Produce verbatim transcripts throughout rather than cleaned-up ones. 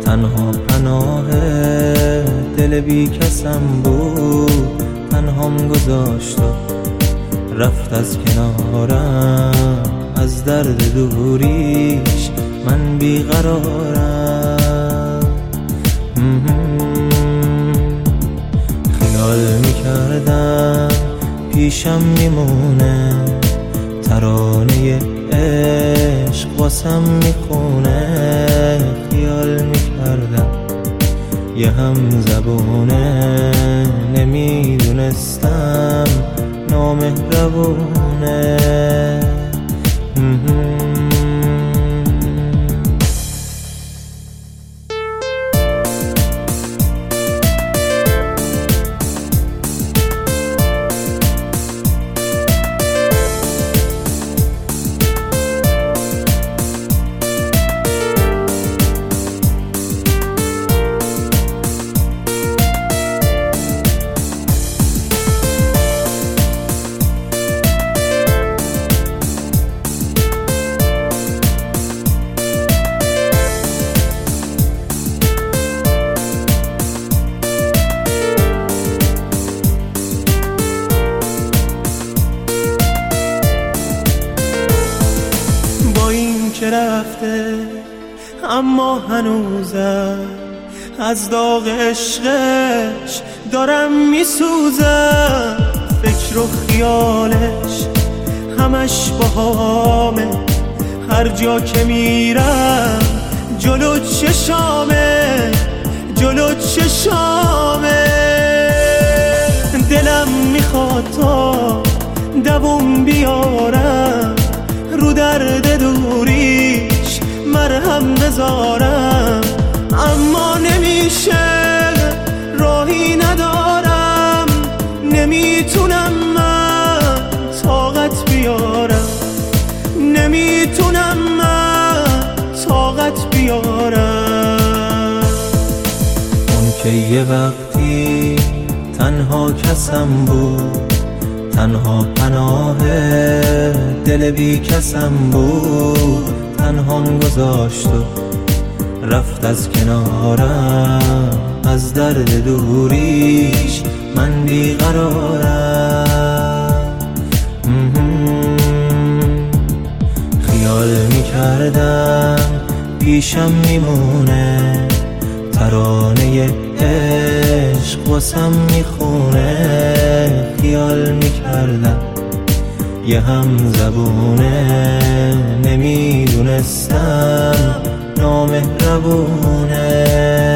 تنها پناه دل بی کسم بود، تنهام گذاشت و رفت از کنارم. از درد دوریش من بیقرارم. خیال میکردم پیشم میمونه، ترانه عشق واسم میخونه. خیال میکردم یه هم زبونه، نمیدونستم نامهربونه. که رفته اما هنوزم از داغ عشقش دارم میسوزم. فکر و خیالش همش باهامه، هر جا که میرم جلو چشامه، جلو چشامه. دلم میخواد تا دووم بیارم، رو درد دوریش مرهم بذارم. اما نمیشه، راهی ندارم، نمیتونم من طاقت بیارم، نمیتونم من طاقت بیارم. اون که یه وقتی تنها کسم بود، تنها پناه دل بی کسم بود، تنهام گذاشت و رفت از کنارم. از درد دوریش من بیقرارم. خیال میکردم پیشم میمونه، ترانه عشق واسم میخونه. خیال میکردم یه هم زبونه، نمیدونستم نامهربونه.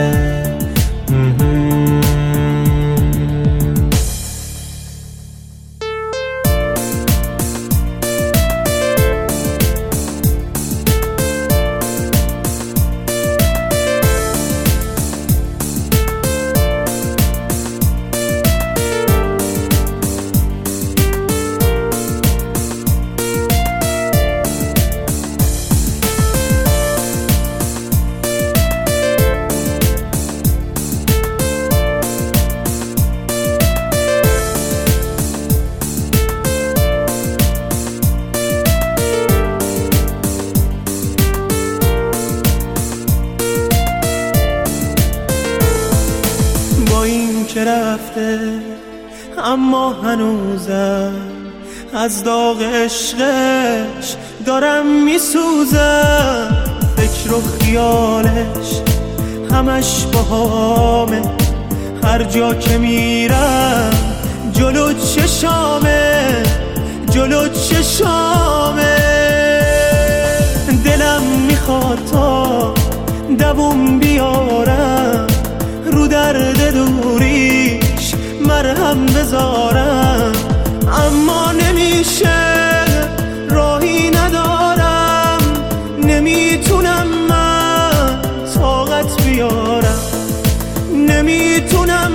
که رفته اما هنوزم از داغ عشقش دارم میسوزم. فکر و خیالش همش باهامه، هر جا که میرم جلو چشامه، جلو چشامه. دلم میخواد تا دووم بیارم، رو درد دوریش مرهم بذارم. اما نمیشه، راهی ندارم، نمیتونم من طاقت بیارم، نمیتونم